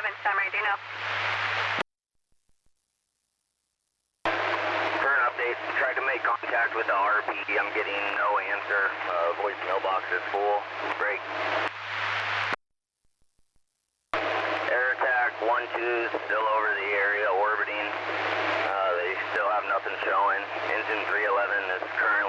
Summary, do you know? Current update, tried to make contact with the RP. I'm getting no answer. Voice mailbox is full. Break. Air attack 1-2 still over the area, orbiting. They still have nothing showing. Engine 311 is currently